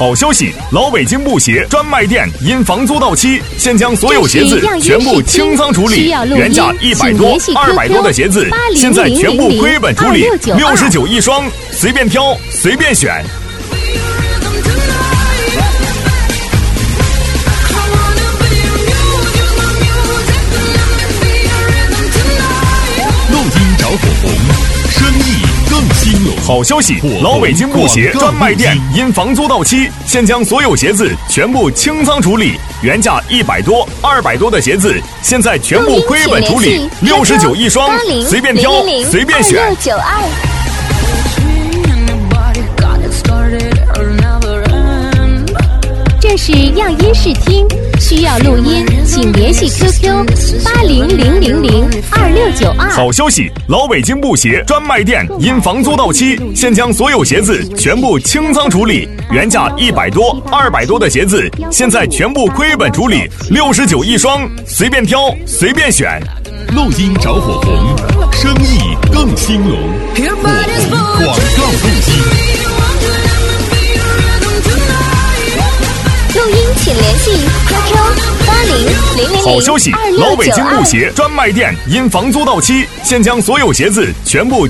好消息，老北京布鞋专卖店因房租到期，现将所有鞋子全部清仓处理，原价100多、200多的鞋子，现在全部亏本处理，69一双，随便挑，随便选。 录音找火红，生意更兴隆。 好消息，老北京布鞋专卖店因房租到期，现将所有鞋子全部清仓处理，原价100多、200多的鞋子，现在全部亏本处理，69一双，随便挑，随便选。 这是样音视听，需要录音，请联系 QQ 8000026992。 好消息，老北京布鞋专卖店因房租到期，现将所有鞋子全部清仓处理，原价100多、200多的鞋子，现在全部亏本处理，69一双，随便挑，随便选。 录音找火红，生意更兴隆。火红广告录音。 录音请联系 QQ 8000026992。 好消息，老北京布鞋专卖店因房租到期，现将所有鞋子全部